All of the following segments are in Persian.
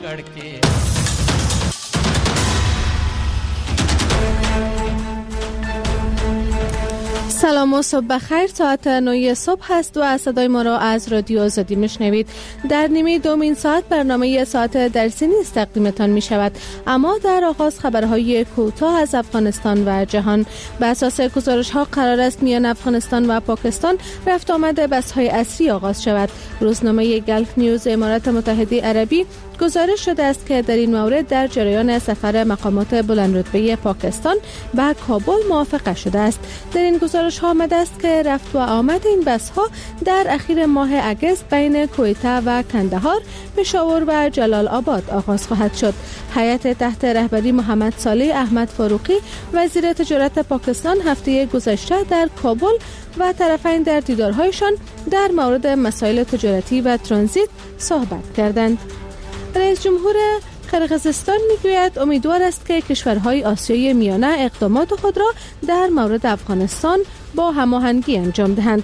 سلام و صبح بخیر. ساعت 9 صبح هست و صدای ما را از رادیو آزادی میشنوید. در نیمه دومین ساعت برنامه ساعت درسی نیز تقدیمتان می شود، اما در آغاز خبرهای کوتاه از افغانستان و جهان. بر اساس گزارش ها قرار است میان افغانستان و پاکستان رفت آمد بس های عصری آغاز شود. روزنامه گلف نیوز امارات متحده عربی گزارش شده است که در این مورد در جریان سفر مقامات بلندرتبه پاکستان به کابل موافقه شده است. در این گزارش ها آمده است که رفت و آمد این بس ها در اخیر ماه اگست بین کویته و کندهار، پشاور و جلال آباد آغاز خواهد شد. هیئت تحت رهبری محمد صالح احمد فاروقی وزیر تجارت پاکستان هفته گذشته در کابل و طرفین در دیدارهایشان در مورد مسائل تجارتی و ترانزیت صحبت کردند. رئیس جمهور قرقیزستان میگوید امیدوار است که کشورهای آسیای میانه اقدامات خود را در مورد افغانستان با هماهنگی انجام دهند.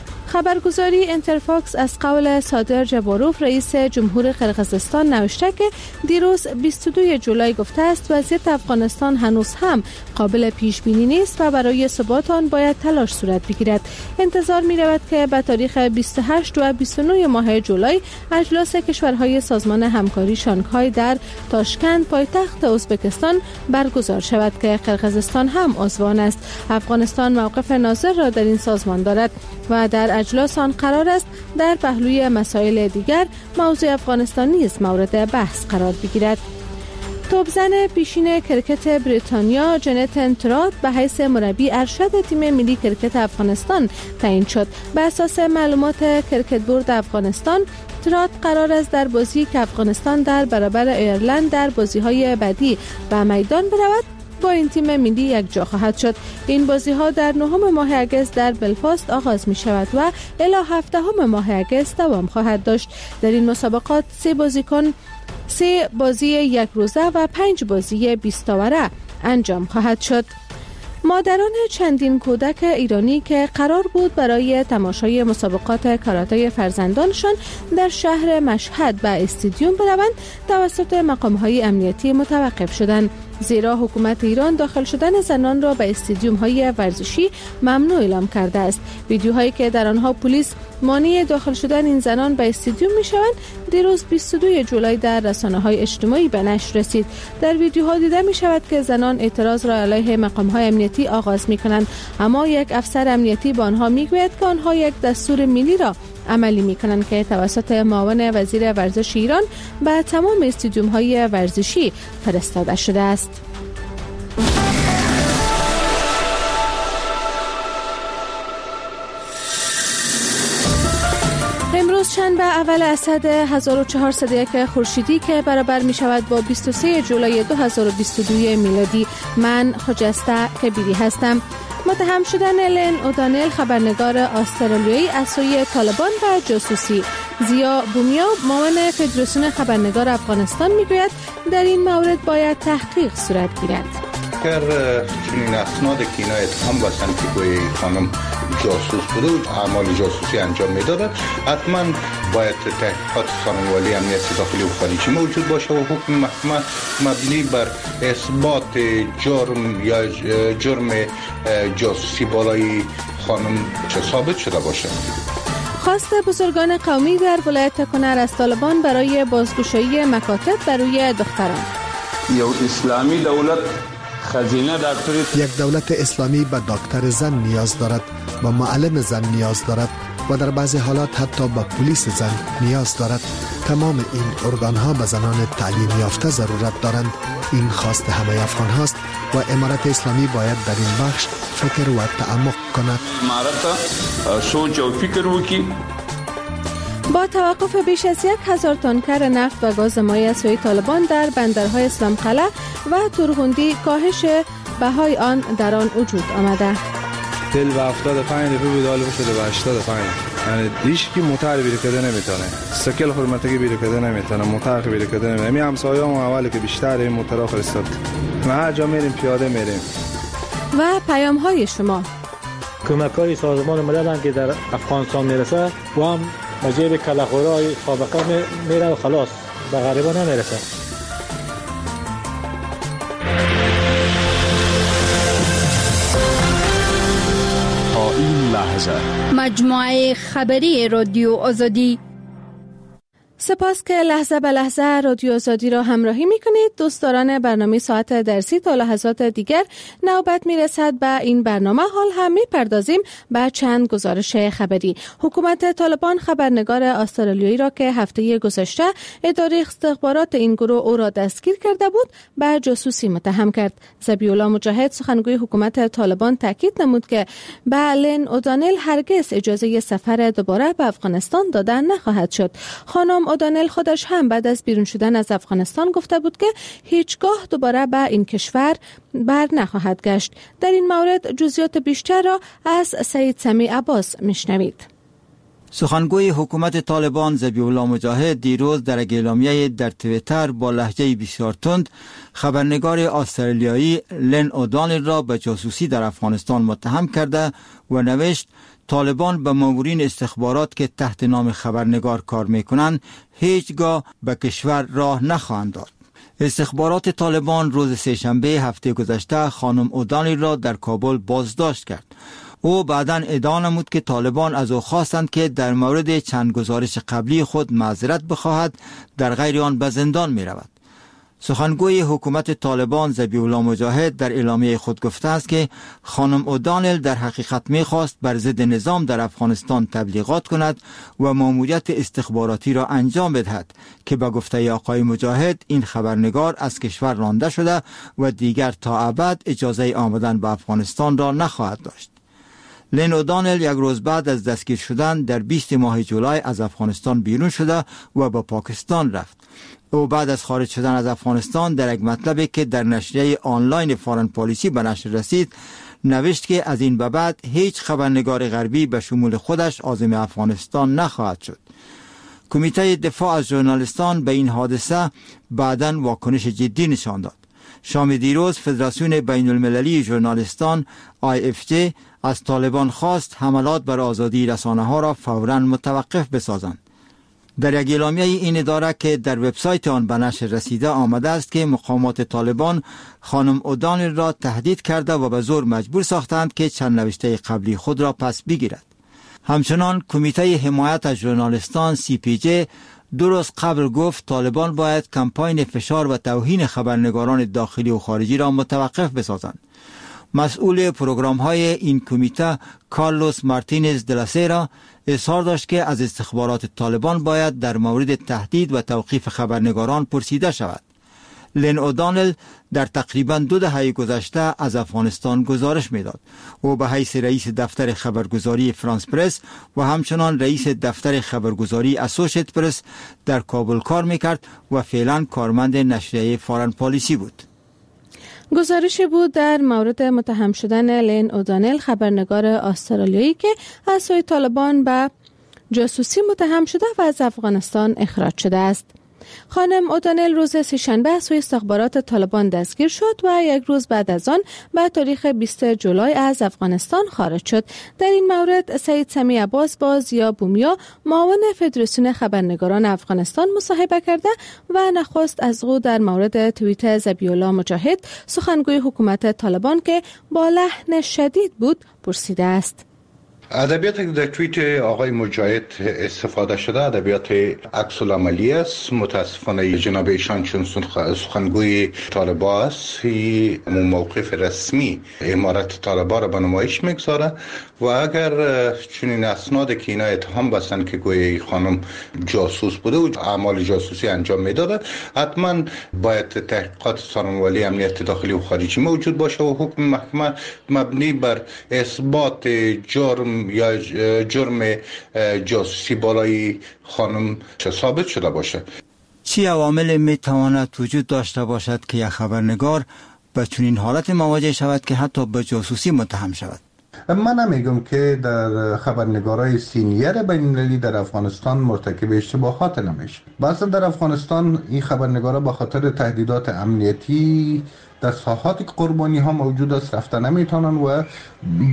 خبرگزاری انترفاکس از قول صادر جباروف رئیس جمهور قرقیزستان نوشته که دیروز 22 جولای گفته است وضعیت افغانستان هنوز هم قابل پیش بینی نیست و برای ثبات آن باید تلاش صورت بگیرد. انتظار می رود که به تاریخ 28 و 29 ماه جولای اجلاس کشورهای سازمان همکاری شانگهای در تاشکند پایتخت ازبکستان برگزار شود که قرقیزستان هم عضو آن است. افغانستان موقف ناظر را در این سازمان دارد و در اجلاس آن قرار است در پهلوی مسائل دیگر موضوع افغانستان نیز مورد بحث قرار بگیرد. توپزن پیشین کرکت بریتانیا جنت ترات به حیث مربی ارشد تیم ملی کرکت افغانستان تعیین شد. به اساس معلومات کرکت بورد افغانستان، ترات قرار است در بازی که افغانستان در برابر ایرلند در بازی‌های بعدی به میدان برود با این تیم ملی یک جا خواهد شد. این بازی ها در 9 ماه اگست در بلفاست آغاز می شود و الی 7 ماه اگست دوام خواهد داشت. در این مسابقات 3 بازی یک روزه و 5 بازی 20 اوره انجام خواهد شد. مادران چندین کودک ایرانی که قرار بود برای تماشای مسابقات کاراته فرزندانشان در شهر مشهد به استادیوم بروند توسط مقام‌های امنیتی متوقف شدند، زیرا حکومت ایران داخل شدن زنان را به استادیوم‌های ورزشی ممنوع اعلام کرده است. ویدیوهایی که در آنها پلیس مانع داخل شدن این زنان به استادیوم می‌شوند دیروز 22 جولای در رسانه‌های اجتماعی به نشر رسید. در ویدیوها دیده می‌شود که زنان اعتراض را علیه مقام‌های امنیتی آغاز می‌کنند، اما یک افسر امنیتی به آنها می‌گوید که آنها یک دستور ملی را عملی می‌کنند که توسط معاون وزیر ورزش ایران به تمام استادیوم‌های ورزشی فرستاده شده است. امروز شنبه اول اسد 1401 خورشیدی که برابر می شود با 23 جولای 2022 میلادی. من خجسته کبیری هستم. متهم شدن الن اودانل خبرنگار استرالیایی از سوی طالبان و جاسوسی. زیا بومیا معاون فدراسیون خبرنگار افغانستان میگوید در این مورد باید تحقیق صورت گیرد. اگر چنین اسناد که اینا اتهام بستن که گوی خانم جاسوس بوده و اعمال جاسوسی انجام میداده، حتما باید تحقیقات خانوالی امنیت داخلی و خارجی موجود باشه و حکم محکمه مبنی بر اثبات جرم جاسوسی بالای خانم ثابت شده باشه. خواست بزرگان قومی در ولایت کنر از طالبان برای بازگشایی مکاتب برای دختران. یو اسلامی دولت خزینه یک دولت اسلامی به دکتر زن نیاز دارد، به معلم زن نیاز دارد و در بعضی حالات حتی به پلیس زن نیاز دارد. تمام این ارگان ها به زنان تعلیم یافته ضرورت دارند. این خواست همه افغان هاست و امارت اسلامی باید در این بخش فکر و تعمق کند. امارت سوچ و فکر وکړي. با توقف بیش از 1000 تانکر نفت و گاز مایع از سوی طالبان در بندرهای اسلام قلعه و تورغوندی کاهش بهای آن در آن وجود آمده. تل به 75 روپیه بود، حالا شده به 85. یعنی هیچ کی موتر بیرون کده نمیتونه، سکل حرمتی بیرون کده نمیتونه، موتر بیرون کده نمیتونه. می همسایه‌ام اولی که بیشتر این موترها فرستاد. ما هر جا میریم پیاده میریم. و پیام های شما. کمک‌های سازمان ملل که در افغانستان میرسه و هم مجیب کلاخورای سابقه میره و خلاص به غریبا نمیرسه. تا این لحظه مجموعه خبری رادیو آزادی. سپاس که لحظه به لحظه رادیو آزادی را همراهی میکنید. دوستداران برنامه ساعت درسی تا لحظات دیگر نوبت میرسد به این برنامه. حال هم میپردازیم به چند گزارش خبری. حکومت طالبان خبرنگار استرالیایی را که هفته گذشته اداره استخبارات این گروه او را دستگیر کرده بود به جاسوسی متهم کرد. ذبیح الله مجاهد سخنگوی حکومت طالبان تاکید نمود که به لین اودانل هرگز اجازه سفر دوباره به افغانستان داده نخواهد شد. خانم اودانل خودش هم بعد از بیرون شدن از افغانستان گفته بود که هیچگاه دوباره به این کشور بر نخواهد گشت. در این مورد جزئیات بیشتر را از سید سمیع عباس میشنوید. سخنگوی حکومت طالبان ذبیح الله مجاهد دیروز در اعلامیه در توییتر با لهجه بسیار تند خبرنگار استرالیایی لین اودانل را به جاسوسی در افغانستان متهم کرده و نوشت طالبان به مامورین استخبارات که تحت نام خبرنگار کار میکنند هیچگاه به کشور راه نخواهند داد. استخبارات طالبان روز سه‌شنبه هفته گذشته خانم اودانل را در کابل بازداشت کرد. او بعداً ادعا نمود که طالبان از او خواستند که در مورد چند گزارش قبلی خود معذرت بخواهد، در غیر آن به زندان می رود. سخنگوی حکومت طالبان ذبیح الله مجاهد در اعلامیه خود گفته است که خانم اودانل در حقیقت می‌خواست بر ضد نظام در افغانستان تبلیغات کند و ماموریت استخباراتی را انجام بدهد که به گفته آقای مجاهد این خبرنگار از کشور رانده شده و دیگر تا ابد اجازه آمدن به افغانستان را نخواهد داشت. لین اودانل یک روز بعد از دستگیر شدن در 20 ماه جولای از افغانستان بیرون شده و به پاکستان رفت. او بعد از خارج شدن از افغانستان در یک مطلبی که در نشریه آنلاین فارن پالیسی به نشر رسید نوشت که از این به بعد هیچ خبرنگار غربی به شمول خودش عازم افغانستان نخواهد شد. کمیته دفاع از ژورنالیستان به این حادثه بعداً واکنش جدی نشان داد. شام دیروز فدراسیون بین المللی ژورنالیستان IFJ از طالبان خواست حملات بر آزادی رسانه‌ها را فوراً متوقف بسازند. در یک اعلامیه این اداره که در وبسایت آن به نشر رسیده آمده است که مقامات طالبان خانم اودانل را تهدید کرده و به زور مجبور ساختند که چند نوشته قبلی خود را پس بگیرد. همچنان کمیته حمایت از ژورنالیستان CPJ 2 روز قبل گفت طالبان باید کمپاین فشار و توهین خبرنگاران داخلی و خارجی را متوقف بسازند. مسئول پروگرام‌های این کمیته کارلوس مارتینز دلاسیرا اظهار داشت که از استخبارات طالبان باید در مورد تهدید و توقیف خبرنگاران پرسیده شود. لین اودانل در تقریباً 2 دهه گذشته از افغانستان گزارش میداد. او به حیث رئیس دفتر خبرگزاری فرانس پرس و همچنان رئیس دفتر خبرگزاری اسوشیت پرس در کابل کار میکرد و فعلاً کارمند نشریه فارن پالیسی بود. گزارشی بود در مورد متهم شدن لین اودانل خبرنگار استرالیایی که از سوی طالبان به جاسوسی متهم شده و از افغانستان اخراج شده است. خانم اودانل روز سه‌شنبه از سوی استخبارات طالبان دستگیر شد و یک روز بعد از آن به تاریخ 20 جولای از افغانستان خارج شد. در این مورد سید سمیع عباس با ضیا بومیا معاون فدراسیون خبرنگاران افغانستان مصاحبه کرده و نخست از او در مورد توییت ذبیح الله مجاهد سخنگوی حکومت طالبان که با لحن شدید بود پرسیده است. ادبیات در توییت آقای مجاهد استفاده شده ادبیات عکس العملی است. متاسفانه جناب ایشان چون سخنگوی طالبان است موقف رسمی امارت طالبان را به نمایش میگذاره و اگر چنین اسناد که اینا اتهام بستن که گویا خانم جاسوس بوده و اعمال جاسوسی انجام میداده حتما باید تحقیقات سازمان امنیت داخلی و خارجی موجود باشه و حکم محکمه مبنی بر اثبات جرم جاسوسی بالای خانم ثابت شده باشه. چی عوامل میتواند وجود داشته باشد که یک خبرنگار به چنین حالت مواجه شود که حتی به جاسوسی متهم شود؟ من نمیگم که در خبرنگارای سینیر بین‌المللی در افغانستان مرتکب اشتباهات نمیشه. بعضا در افغانستان این خبرنگارا به خاطر تهدیدات امنیتی در ساحات قربانی ها موجود است رفته نمیتونن و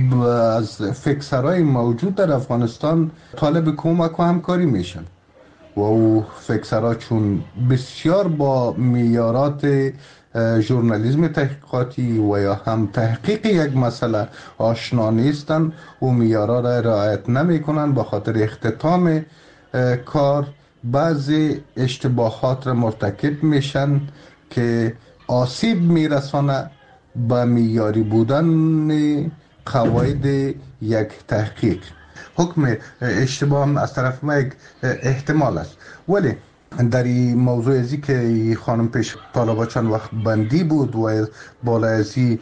از فکسرهای موجود در افغانستان طالب کمک و همکاری میشن و او فکسرها چون بسیار با معیارات ژورنالیسم تحقیقاتی و یا هم تحقیق یک مسئله آشنا نیستند و معیارها را رعایت نمی کنند، به خاطر اختتام کار بعضی اشتباهات را مرتکب میشن که آسیب میرسانه به معیاری بودن قواعد یک تحقیق. حکم اشتباه از طرف ما یک احتمال است، ولی در این موضوع ازی که خانم پیش طالبا چند وقت بندی بود و بالا ازی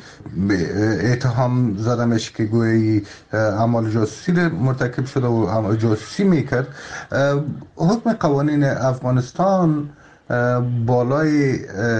اتهام زدمش که گویی اعمال جاسوسی مرتکب شده و جاسوسی میکرد. حکم قوانین افغانستان بالای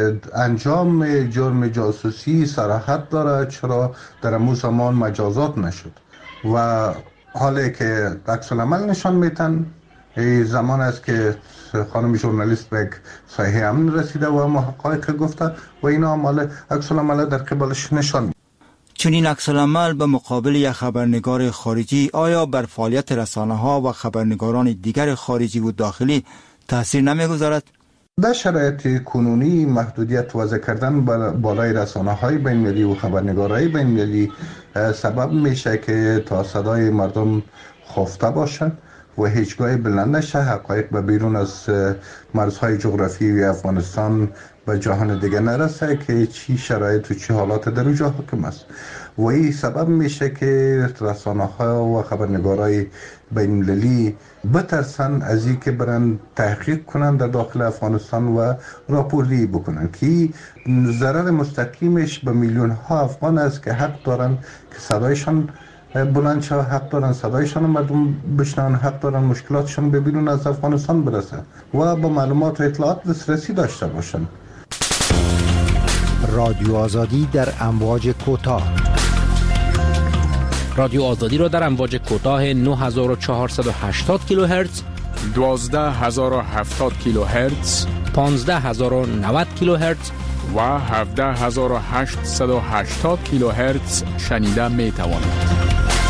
انجام جرم جاسوسی صراحت داره، چرا در امو زمان مجازات نشد و حالی که عکس العمل نشان میتن زمان است که خانم ژورنالیست به یک سایه امن رسیده و محقق گفته و این عکس العمل در قبالش نشان. چون این عکس العمل به مقابل یک خبرنگار خارجی آیا بر فعالیت رسانه ها و خبرنگاران دیگر خارجی و داخلی تاثیر نمیگذارد؟ در شرایط کنونی محدودیت وضع کردن بالای رسانه های بین المللی و خبرنگارای بین المللی سبب میشه که تا صدای مردم خفته باشند و هیچگاه بلند نشه، حقایق به بیرون از مرزهای جغرافیایی افغانستان به جهان دیگه نرسه که چی شرایط و چی حالات در اونجا حاکم است و این سبب میشه که رسانه ها و خبرنگارای بین المللی بترسن از این که برن تحقیق کنن در داخل افغانستان و راپوری بکنن که ضرر مستقیمش به میلیون ها افغان است که حق دارن که صدایشان بلند شد، حق دارن صدایشان مردم بشنون، حق دارن مشکلاتشان به بیرون از افغانستان برسه و با معلومات و اطلاعات دسترسی داشته باشن. رادیو آزادی در امواج کوتاه. رادیو آزادی را در امواج کوتاه 9480 کیلوهرتز، 12070 کیلوهرتز، 15090 کیلوهرتز و 17880 کیلوهرتز شنیده می توانید.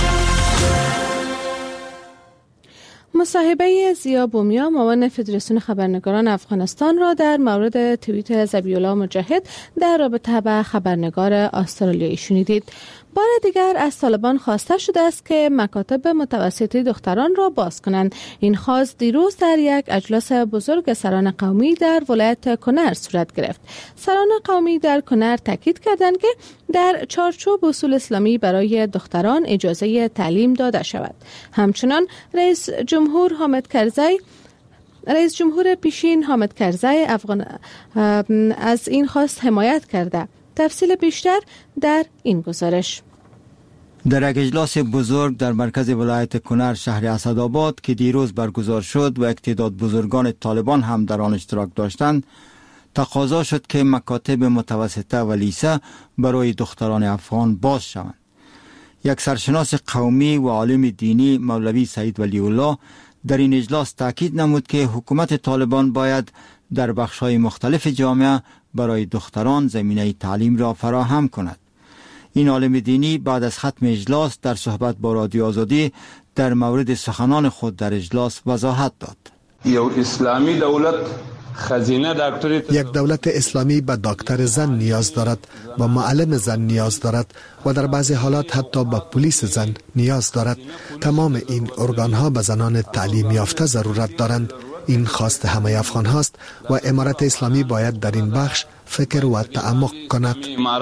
مصاحبه ضیا بومیا معاون فدراسیون خبرنگاران افغانستان را در مورد توییت ذبیح الله مجاهد در رابطه با خبرنگار استرالیایی شنیدید. بار دیگر از طالبان خواسته شده است که مکاتب متوسطی دختران را باز کنند. این خواست دیروز در یک اجلاس بزرگ سران قومی در ولایت کنر صورت گرفت. سران قومی در کنر تاکید کردند که در چارچوب اصول اسلامی برای دختران اجازه تعلیم داده شود. همچنان رئیس جمهور پیشین حامد کرزی افغان از این خواست حمایت کرده. تفصیل بیشتر در این گزارش. در یک اجلاس بزرگ در مرکز ولایت کنر شهر اسدآباد که دیروز برگزار شد و یک تعداد بزرگان طالبان هم در آن اشتراک داشتند، تقاضا شد که مکاتب متوسطه و لیسه برای دختران افغان باز شوند. یک سرشناس قومی و عالم دینی مولوی سید ولی الله در این اجلاس تاکید نمود که حکومت طالبان باید در بخش‌های مختلف جامعه برای دختران زمینه تعلیم را فراهم کند. این عالم دینی بعد از ختم اجلاس در صحبت با رادیو آزادی در مورد سخنان خود در اجلاس وضاحت داد. یک دولت اسلامی به دکتر زن نیاز دارد، به معلم زن نیاز دارد و در بعضی حالات حتی به پلیس زن نیاز دارد. تمام این ارگانها به زنان تعلیم یافته ضرورت دارند. این خواست همه افغان هاست و امارت اسلامی باید در این بخش فکر و تعمق کند.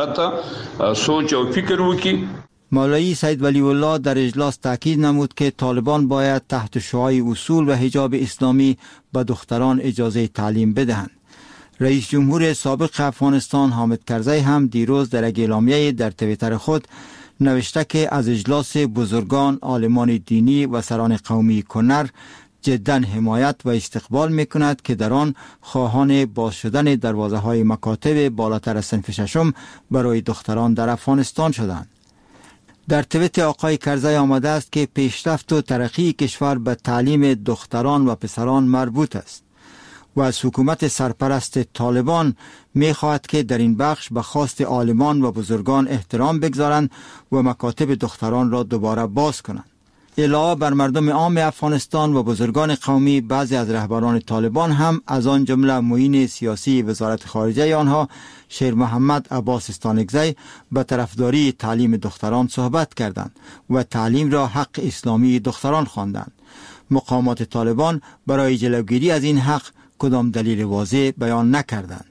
مولوی سید ولی الله در اجلاس تاکید نمود که طالبان باید تحت شعاع اصول و حجاب اسلامی به دختران اجازه تعلیم بدهند. رئیس جمهور سابق افغانستان حامد کرزی هم دیروز در یک اعلامیه در توییتر خود نوشته که از اجلاس بزرگان، عالمان دینی و سران قومی کنر جدا حمایت و استقبال میکند که در آن خواهان باز شدن دروازه های مکاتب بالاتر از صنف ششم برای دختران در افغانستان شدند. در توییت آقای کرزی آمده است که پیشرفت و ترقی کشور به تعلیم دختران و پسران مربوط است و از حکومت سرپرست طالبان می خواهد که در این بخش به خواست عالمان و بزرگان احترام بگذارند و مکاتب دختران را دوباره باز کنند. علاوه بر مردم عام افغانستان و بزرگان قومی، بعضی از رهبران طالبان هم از آن جمله معین سیاسی وزارت خارجه آنها شیر محمد عباس استانکزی به طرفداری تعلیم دختران صحبت کردند و تعلیم را حق اسلامی دختران خواندند. مقامات طالبان برای جلوگیری از این حق کدام دلیل واضح بیان نکردند.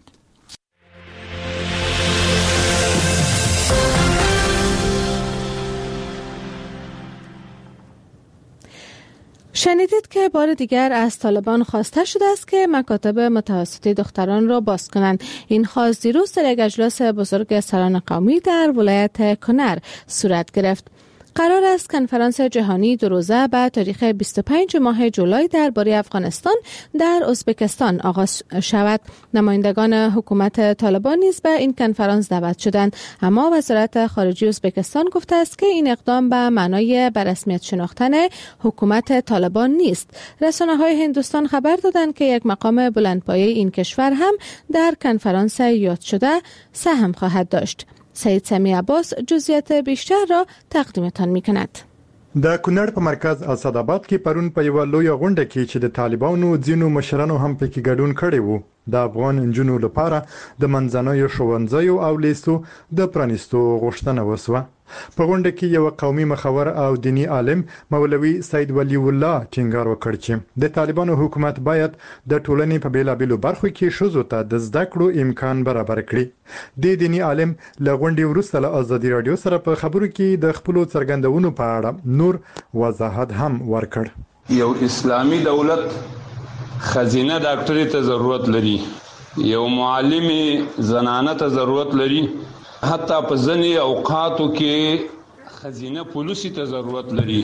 شنیدید که بار دیگر از طالبان خواسته شده است که مکاتب متوسطه دختران را باز کنند. این خواست دیروز در یک اجلاس بزرگ سران قومی در ولایت کنر صورت گرفت. قرار است کنفرانس جهانی دو روزه به تاریخ 25 ماه جولای درباره افغانستان در ازبکستان آغاز شود. نمایندگان حکومت طالبان نیز به این کنفرانس دعوت شدند، اما وزارت خارجه ازبکستان گفته است که این اقدام به معنای به رسمیت شناختن حکومت طالبان نیست. رسانه‌های هندوستان خبر دادند که یک مقام بلندپایه این کشور هم در کنفرانس یاد شده سهم خواهد داشت. سید سمی عباس جزئیات بیشتر را تقدیمتان می‌کند. د کونړ په مرکز اسداباد کې پرون په یو لوی غونډه کې چې د طالبانو ځینو مشرانو هم پکې ګډون کړی وو، د افغان انجونو لپاره د منځنوي ښوونځیو او لیسو د پرانیستو غوښتنه وسوه. په غونډه کې یو قومي مخور او دینی عالم مولوي سید ولی الله ټینګار وکړ چې د طالبانو حکومت باید د ټولنې په بیلابیلو برخو کې ښځو ته د زده کړو امکان برابر کړي. د دینی عالم له غونډې وروسته له ازادي رادیو سره په خبرو کې د خپلو څرګندونو په اړه نور وضاحت هم ورکړ. یو اسلامی دولت خزینه ډاکټري ته ضرورت لري، یو معلم زنانه ته ضرورت لري، حتی په ځینې اوقاتو کې خزینه پولیسي ته ضرورت لري،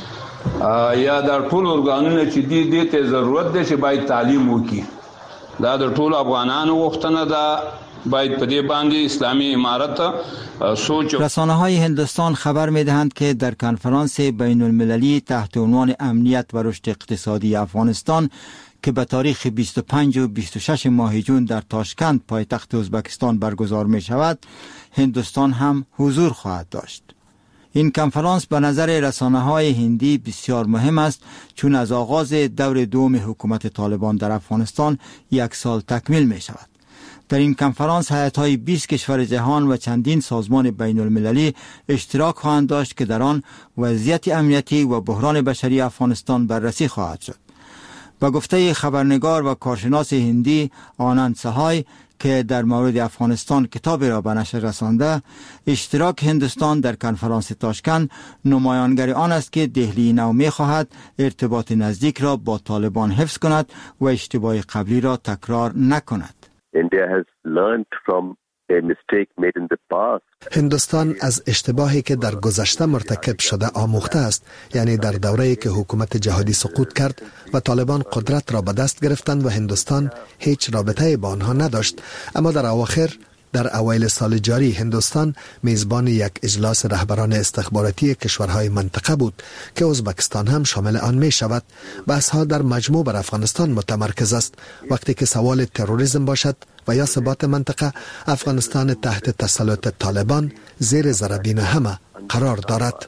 یا د ټول ارګانونو چې دې ته ضرورت دی چې باید تعلیم وکړي. دا د ټول افغانانو غوښتنه ده، باید په دې باندې اسلامی امارت سوچ. رسانه‌های هندوستان خبر می‌دهند که در کنفرانس بین المللی تحت عنوان امنیت و رشد اقتصادی افغانستان که به تاریخ 25 و 26 ماه جون در تاشکند پایتخت ازبکستان برگزار می شود، هندوستان هم حضور خواهد داشت. این کنفرانس به نظر رسانه‌های هندی بسیار مهم است، چون از آغاز دور دوم حکومت طالبان در افغانستان یک سال تکمیل می شود. در این کنفرانس هیئت‌های 20 کشور جهان و چندین سازمان بین المللی اشتراک خواهند داشت که در آن وضعیت امنیتی و بحران بشری افغانستان بررسی خواهد شد. به گفته خبرنگار و کارشناس هندی آنند سهای که در مورد افغانستان کتابی را به نشر رسانده، اشتراک هندوستان در کنفرانس تاشکند نمایانگر آن است که دهلی نو می خواهد ارتباط نزدیک را با طالبان حفظ کند و اشتباه قبلی را تکرار نکند. هندوستان از اشتباهی که در گذشته مرتکب شده آموخته است، یعنی در دوره‌ای که حکومت جهادی سقوط کرد و طالبان قدرت را به دست گرفتند و هندوستان هیچ رابطه با آنها نداشت. اما در اواخر در اوایل سال جاری هندوستان میزبان یک اجلاس رهبران استخباراتی کشورهای منطقه بود که ازبکستان هم شامل آن می شود. بحث‌ها در مجموع بر افغانستان متمرکز است. وقتی که سوال تروریسم باشد و یا ثبات منطقه، افغانستان تحت تسلط طالبان زیر ذره‌بین همه قرار دارد.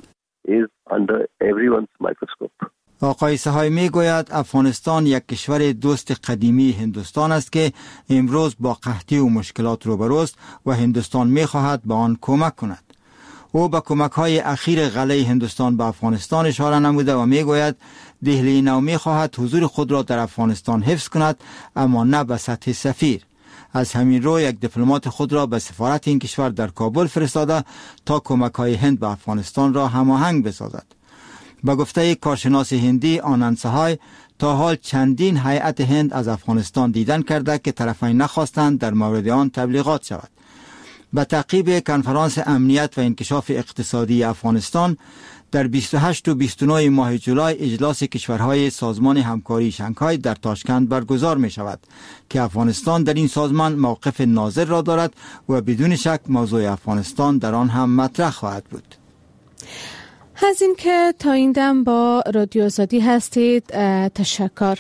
آقای سهای می گوید افغانستان یک کشور دوست قدیمی هندوستان است که امروز با قحطی و مشکلات روبروست و هندوستان می خواهد به آن کمک کند. او به کمک های اخیر غله هندوستان به افغانستان اشاره نموده و می گوید دهلی نو می خواهد حضور خود را در افغانستان حفظ کند، اما نه به سطح سفیر. از همین رو یک دیپلمات خود را به سفارت این کشور در کابل فرستاده تا کمک های هند به افغانستان را هماهنگ بسازد. به گفته کارشناس هندی آنند سهای، تا حال چندین هیئت هند از افغانستان دیدن کرده که طرفین نخواستند در مورد آن تبلیغات شود. به تعقیب کنفرانس امنیت و انکشاف اقتصادی افغانستان، در 28 و 29 ماه جولای اجلاس کشورهای سازمان همکاری شانگهای در تاشکند برگزار می شود که افغانستان در این سازمان موقف ناظر را دارد و بدون شک موضوع افغانستان در آن هم مطرح خواهد بود. از این که تا این دم با رادیو آزادی هستید تشکر.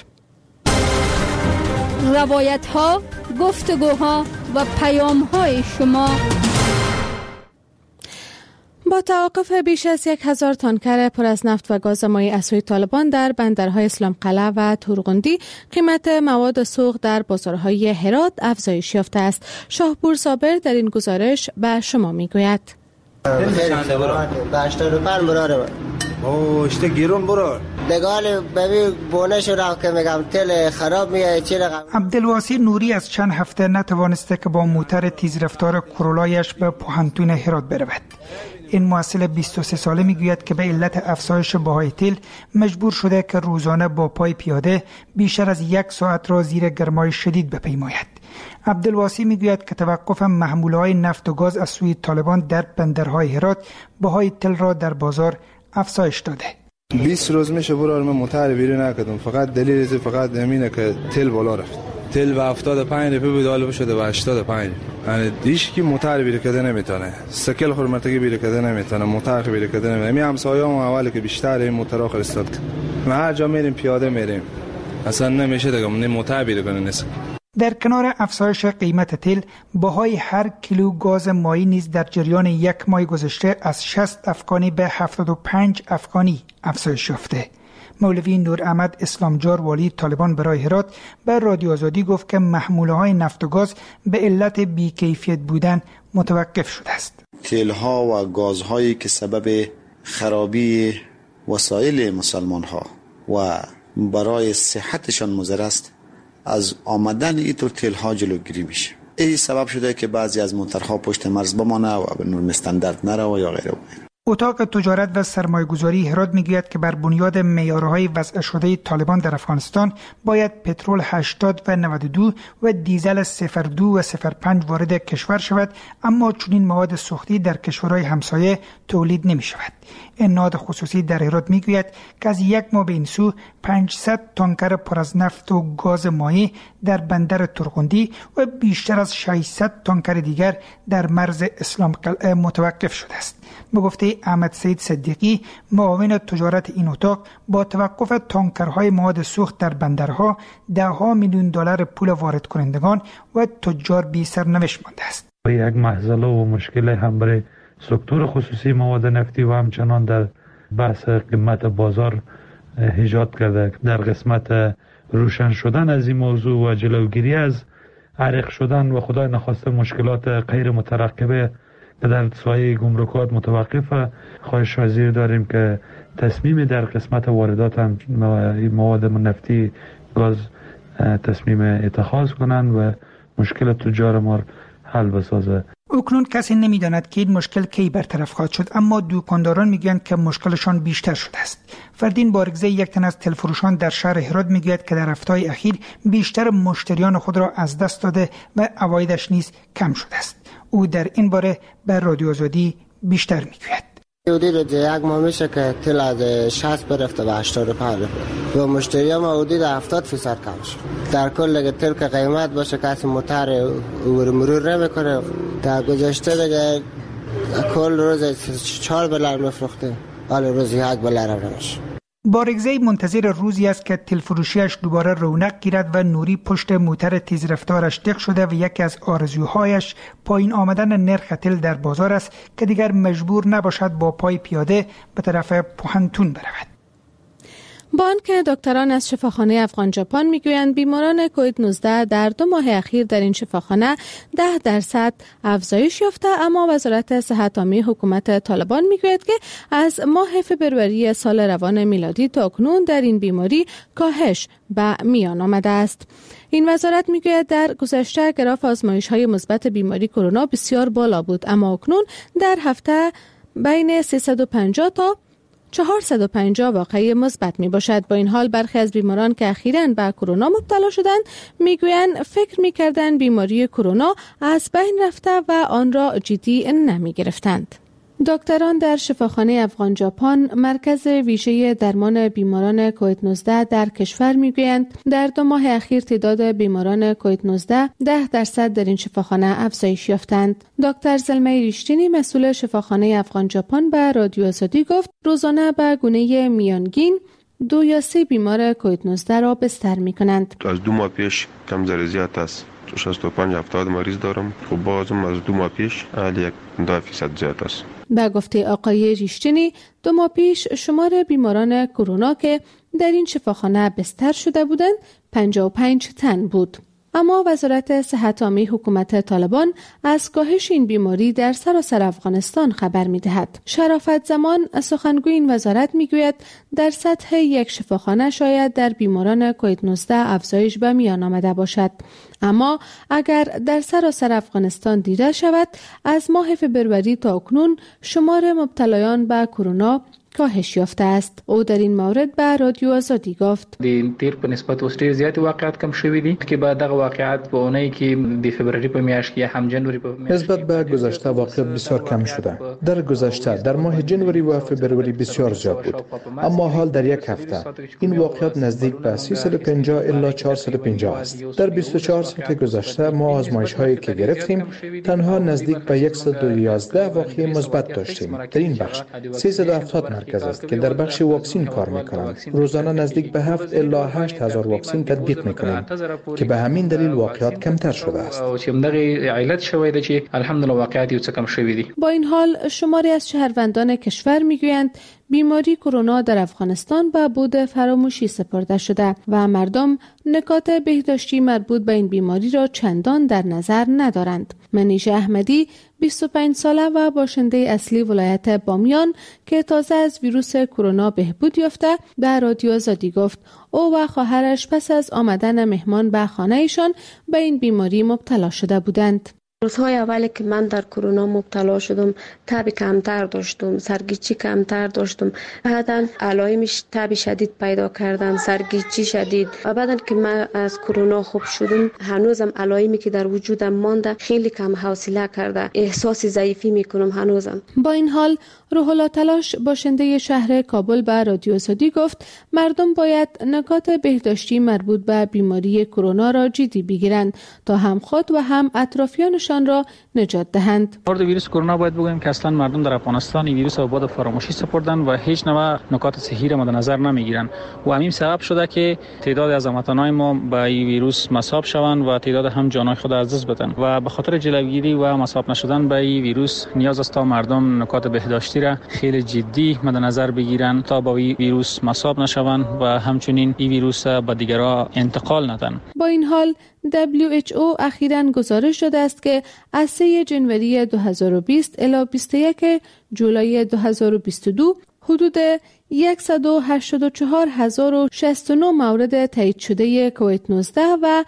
روایت ها، گفتگوها و پیام های شما با توقف بیش از 1000 تانکر پر از نفت و گاز مایع از سوی طالبان در بندرهای اسلام قلعه و تورغندی، قیمت مواد سوخت در بازارهای هرات افزایش یافته است. شاهپور صابر در این گزارش به شما میگوید. اشته گیرون برو دگال ببین بونش را که میگم تل خراب میاد چی رقم. عبدالواسی نوری از چند هفته نتوانسته که با موتر تیزرفتار کرولایش به پوهنتون هرات برود. این محصل 23 ساله میگوید که به علت افزایش بهای تیل مجبور شده که روزانه با پای پیاده بیشتر از 1 ساعت را زیر گرمای شدید بپیماید. عبدالواسی میگوید که توقف محموله‌های نفت و گاز از سوی طالبان در بندرهای هرات بهای تل را در بازار افزایش داده. 20 روز میشه برای من موتر بیرون نکردم، فقط دلیل فقط همینه که تل بالا رفت. تل به 75 روپیه بود، حالا شده به 85. یعنی هیچ کی موتر بیرون کده نمیتونه، سکل خورمتگی بیرون کده نمیتونه، موتر بیرون کده نمیتونه. همین همسایه‌ام اولی که بیشتر این موتر فرستاد، ما هر جا میریم پیاده میریم، اصلا نمیشه دیگه من موتر بیرون کنه نیست. در کنار افزایش قیمت تیل، بهای هر کیلو گاز مایع نیز در جریان 1 ماه گذشته از 60 افغانی به 75 افغانی افزایش یافته. مولوی نور احمد اسلامجار والی طالبان برای هرات به رادیو آزادی گفت که محموله‌های نفت و گاز به علت بی‌کیفیت بودن متوقف شده است. تیل‌ها و گازهایی که سبب خرابی وسایل مسلمان‌ها و برای صحتشان مضر است، از آمدن اینطور تیل‌ها جلوگیری میشه. این سبب شده که بعضی از موترها پشت مرز بمانه و به نرم استاندارد نره یا غیره. اتاق تجارت و سرمایه‌گذاری هرات میگوید که بر بنیاد معیارهای وضع شده طالبان در افغانستان باید پترول 80 و 92 و دیزل 02 و 05 وارد کشور شود، اما چنین مواد سوختی در کشورهای همسایه تولید نمی شود. این نهاد خصوصی در هرات میگوید که از 1 ماه به این سو 500 تانکر پر از نفت و گاز مایع در بندر تورغندی و بیشتر از 600 تانکر دیگر در مرز اسلام قلعه متوقف شده است. به گفته احمد سید صدیقی، معاون تجارت این اتاق، با توقف تانکرهای مواد سوخت در بندرها $10 میلیون پول وارد کنندگان و تجار بی سرنوشت مانده است. یک مهزله و مشکل هم برای سکتور خصوصی مواد نفتی و همچنان در بحث قیمت بازار ایجاد کرده. در قسمت روشن شدن از این موضوع و جلوگیری از عرق شدن و خدای نخواسته مشکلات غیر مترقبه که در سایه گمرکات متوقف، خواهش وزیر داریم که تصمیم در قسمت واردات هم مواد نفتی گاز تصمیم اتخاذ کنند و مشکل تجار ما حل بسازه. اکنون کسی نمیداند که این مشکل کی برطرف خواهد شد، اما دکانداران میگویند که مشکلشان بیشتر شده است. فردین بارگزه، یک تن از تلفروشان در شهر هرات، میگوید که در هفته‌های اخیر بیشتر مشتریان خود را از دست داده و عوایدش نیز کم شده است. او در این باره به رادیو آزادی بیشتر میگوید. حدود 1 ماه میشه که تل از 60 برفته به 85 رفته و مشتری ما حدود 70% کم شد. در کل اگه تل که قیمت باشه کسی موتر مرور نمیکنه. در گذشته دیگه کل روز 4 $، میفروخته، حالا روز 1 $. نمیشه. بارگزی منتظر روزی است که تلفروشیش دوباره رونق گیرد و نوری پشت موتر تیزرفتارش دق شده و یکی از آرزوهایش پایین آمدن نرخ تل در بازار است که دیگر مجبور نباشد با پای پیاده به طرف پوهنتون برود. بانک دکتران از شفاخانه افغان ژاپن میگویند بیماران کووید 19 در 2 ماه اخیر در این شفاخانه 10% افزایش یافته، اما وزارت صحت عامه حکومت طالبان میگوید که از ماه فبروری سال روان میلادی تا اکنون در این بیماری کاهش به میان آمده است. این وزارت میگوید در گذشته گراف آزمایش‌های مثبت بیماری کرونا بسیار بالا بود، اما اکنون در هفته بین 350 تا 450 واقعه مثبت می باشد. با این حال برخی از بیماران که اخیراً به کرونا مبتلا شدند میگویند فکر میکردند بیماری کرونا از بین رفته و آن را جدی نمی گرفتند. دکتران در شفاخانه افغان ژاپن مرکز ویژه درمان بیماران کووید 19 در کشور میگویند در 2 ماه اخیر تعداد بیماران کووید 19 10% در این شفاخانه افزایش یافتند. دکتر زلمه ریشتینی مسئول شفاخانه افغان ژاپن به رادیو آزادی گفت روزانه به گونه میانگین 2 یا 3 بیمار کووید 19 را بستر میکنند. از 2 ماه پیش کم ذره زیاد است. 65-70 مریض دارم. خب بازم از 2 ماه پیش 1% زیاد است. به گفته آقای ریشتینی 2 ماه پیش شمار بیماران کرونا که در این شفاخانه بستر شده بودند 55 تن بود. اما وزارت صحت عامه حکومت طالبان از کاهش این بیماری در سراسر افغانستان خبر می‌دهد. شرافت زمان سخنگوی این وزارت می‌گوید در سطح یک شفاخانه شاید در بیماران کووید 19 افزایش به میان آمده باشد. اما اگر در سراسر افغانستان دیده شود از ماه فبروری تا اکنون شمار مبتلایان به کرونا کاهش یافته است. او در این مورد به رادیو آزادی گفت د تیر په نسبت اوس ډیر زیات واقعات کم شوي دي که بعد دغه واقعات په اونۍ کې د فبرवरी په میاشت کې هم جنوري په میاشت نسبت به گذشته واقعات بسیار کم شده. در گذشته در ماه جنوری و فبروری بسیار زیاد بود، اما حال در یک هفته این واقعات نزدیک به 350 الی 450 است. در 24 ساعت گذشته ما آزمایش هایی که گرفتیم تنها نزدیک به 111 واقعه مثبت داشتیم. در این بخش 370 مرکز است که در بخش واکسین کار میکنند. روزانه نزدیک به 7 الی 8 هزار واکسین تطبیق میکنیم که به همین دلیل واقعات کمتر شده است. با این حال شماری از شهروندان کشور میگویند بیماری کرونا در افغانستان به بعد فراموشی سپرده شده و مردم نکات بهداشتی مربوط به این بیماری را چندان در نظر ندارند. منیژه احمدی 25 ساله و باشنده اصلی ولایت بامیان که تازه از ویروس کرونا بهبود یافته به رادیو آزادی گفت او و خواهرش پس از آمدن مهمان به خانه ایشان به این بیماری مبتلا شده بودند. روزهای اولی که من در کرونا مبتلا شدم تب کمتر داشتم، سرگیجی کمتر داشتم، بعداً علائمش تب شدید پیدا کردم، سرگیجی شدید و بعداً که من از کرونا خوب شدم هنوزم علائمی که در وجودم مانده خیلی کم حوصله کرده، احساس ضعیفی میکنم هنوزم. با این حال روح الله تلاش باشنده شهر کابل به رادیو آزادی گفت مردم باید نکات بهداشتی مربوط به بیماری کرونا را جدی بگیرند تا هم خود و هم اطرافیانشان را نجات دهند. مورد ویروس کرونا باید بگوییم که اصلا مردم در افغانستان این ویروس را بعد فراموشی سپردن و هیچ نوع نکات صحی را مد نظر نمیگیرن و همین سبب شده که تعداد از هموطنان ما به این ویروس مصاب شوند و تعداد هم جانای خود از دست بدن و به خاطر جلوگیری و مصاب نشدن به این ویروس نیاز است تا مردم نکات بهداشتی را خیلی جدی مد نظر بگیرن تا با این ویروس مصاب نشوند و همچنین این ویروس به دیگران انتقال ندن. با این حال WHO اخیراً گزارش داده است که از 3 جنوری 2020 الی 21 جولای 2022 حدود 184,069 مورد تایید شده کووید 19 و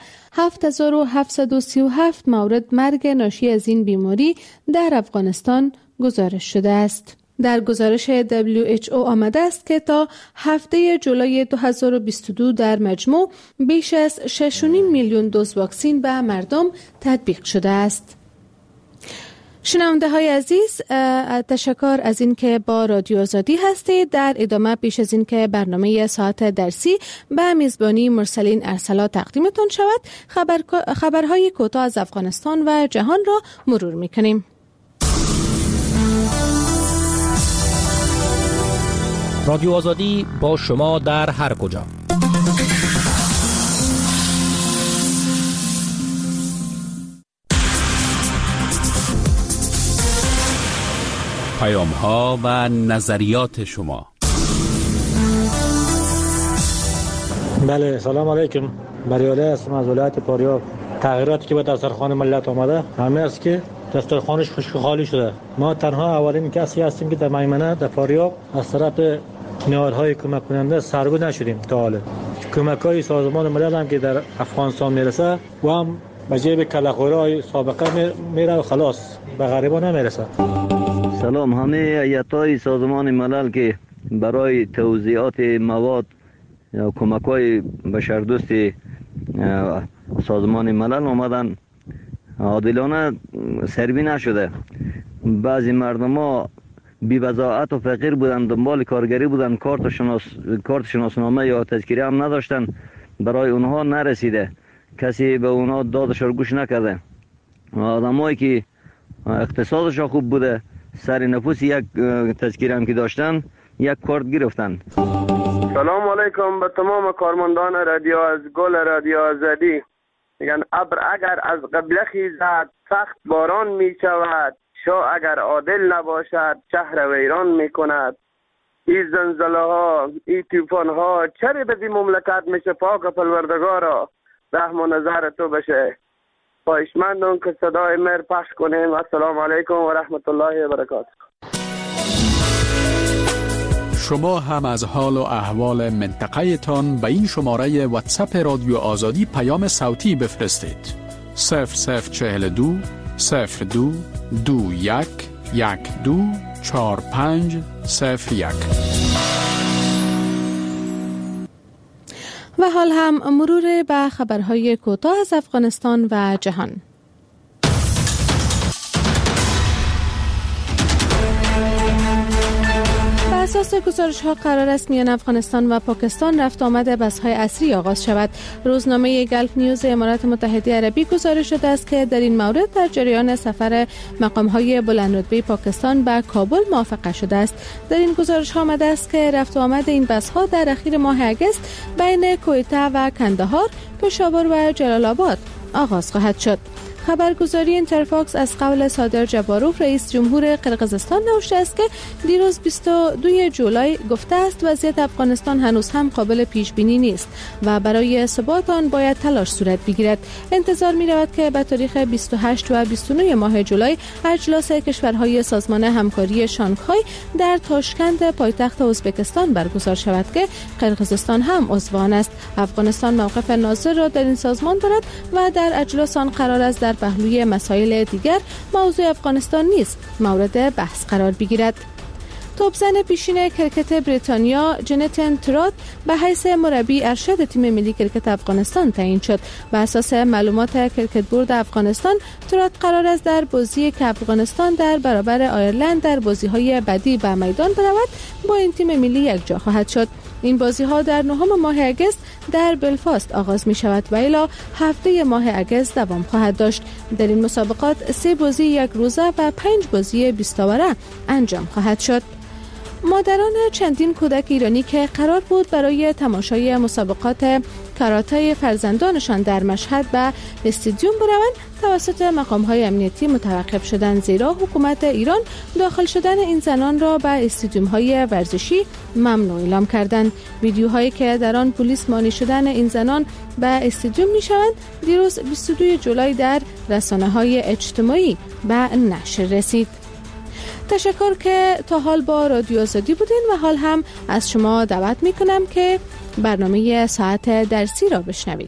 7,737 مورد مرگ ناشی از این بیماری در افغانستان گزارش شده است. در گزارش WHO آمده است که تا هفته جولای 2022 در مجموع بیش از 6.5 میلیون دوز واکسین به مردم تطبیق شده است. شنونده های عزیز، تشکر از این که با رادیو آزادی هستید. در ادامه پیش از این که برنامه ساعت درسی به میزبانی مرسلین ارسلا تقدیمتون شود خبرهای کوتاه از افغانستان و جهان را مرور میکنیم. رادیو آزادی با شما در هر کجا. پیام ها و نظریات شما. بله، سلام علیکم. بریاله هستم از ولایت فاریاب. تغییراتی که به دسترخوان ملت آمده همه است که دسترخوانش خشک خالی شده. ما تنها اولین کسی هستیم که در میمنه در فاریاب از طرف نهادهای کمک کننده سرگو نشدیم تا حالا. کمک‌های سازمان ملل هم که در افغانستان میرسه و هم به جیب کلاغ‌خورای سابقه میره و خلاص به غریبا نمیرسه. سلام. همه هیئت‌های سازمان ملل که برای توزیعات مواد یا کمک‌های بشردوست سازمان ملل آمدن عادلانه سروی نشده. بعضی مردم‌ها بی وضاحت و فقیر بودن، دنبال کارگری بودن، کارت شناسنامه یا تذکره هم نداشتن، برای اونها نرسیده، کسی به اونها دادش رو گوش نکرده. آدمایی که اقتصادشون خوب بوده سر نفوس یک تذکره هم که داشتن یک کارت گرفتن. سلام علیکم به تمام کارمندان رادیو از گل رادیو آزادی. میگن ابر اگر از قبله خیزد سخت باران می شود، شاه اگر عادل نباشد شهر ویران میکند. این زلزله ها، این طوفان ها چرا به این مملکت میشه؟ پاک پروردگارا رحم و نظر تو بشه. خواهشمندم که صدای مهر پخش کنیم. السلام علیکم و رحمت الله و برکاته. شما هم از حال و احوال منطقه تان به این شماره واتساپ رادیو آزادی پیام صوتی بفرستید. 0042 02 21 12 45 01. و حال هم مرور به خبرهای کوتاه از افغانستان و جهان. اساس گزارش‌ها قرار است میان افغانستان و پاکستان رفت آمد بس‌های عصری آغاز شود. روزنامه گلف نیوز امارات متحده عربی گزارش شده است که در این مورد در جریان سفر مقام‌های بلندرتبه پاکستان به کابل موافقه شده است. در این گزارش‌ها آمده است که رفت آمد این بس‌ها در اخیر ماه اگست بین کویته و کندهار، پشاور و جلال آباد آغاز خواهد شد. خبرگزاری اینترفاکس از قول صادر جباروف رئیس جمهور قرقیزستان نوشته است که دیروز 22 جولای گفته است وضعیت افغانستان هنوز هم قابل پیش بینی نیست و برای ثبات آن باید تلاش صورت بگیرد. انتظار می رود که به تاریخ 28 و 29 ماه جولای اجلاس کشورهای سازمان همکاری شانگهای در تاشکند پایتخت ازبکستان برگزار شود که قرقیزستان هم عضو آن است. افغانستان موقف ناظر را در این سازمان دارد و در اجلاس آن قرار است در پهلوی مسائل دیگر موضوع افغانستان نیز مورد بحث قرار بگیرد. توپزن پیشین کرکت بریتانیا جنتن ترات به حیث مربی ارشد تیم ملی کرکت افغانستان تعیین شد. بر اساس معلومات کرکت بورد افغانستان، ترات قرار است در بازی که افغانستان در برابر آیرلند در بازی‌های بعدی به میدان برود با این تیم ملی یکجا خواهد شد. این بازی‌ها در 9 ماه اگست در بلفاست آغاز می شود و الی هفته ماه اگست دوام خواهد داشت. در این مسابقات 3 بازی یک روزه و 5 بازی 20 اوره انجام خواهد شد. مادران چندین کودک ایرانی که قرار بود برای تماشای مسابقات کاراته فرزندانشان در مشهد به استادیوم بروند توسط مقام‌های امنیتی متوقف شدند، زیرا حکومت ایران داخل شدن این زنان را به استادیوم‌های ورزشی ممنوع اعلام کردند. ویدیوهایی که در آن پلیس مانع شدن این زنان به استادیوم می‌شوند دیروز 22 جولای در رسانه‌های اجتماعی به نشر رسید. تشکر که تا حال با رادیو آزادی بودین و حال هم از شما دعوت می کنم که برنامه ساعت درسی را بشنوید.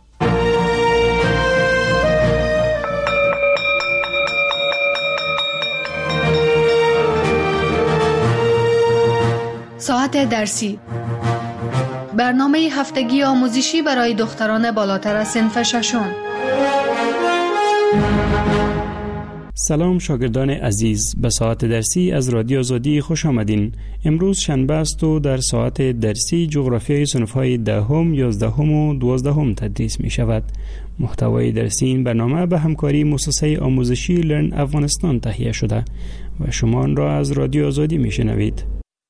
ساعت درسی، برنامه هفتگی آموزشی برای دختران بالاتر از صنف ششم. سلام شاگردان عزیز، به ساعت درسی از رادیو آزادی خوش آمدین. امروز شنبه است و در ساعت درسی جغرافیای صنف‌های 10، 11 و 12 تدریس می شود. محتوای درسی این برنامه به همکاری مؤسسه آموزشی لرن افغانستان تهیه شده و شما آن را از رادیو آزادی می شنوید.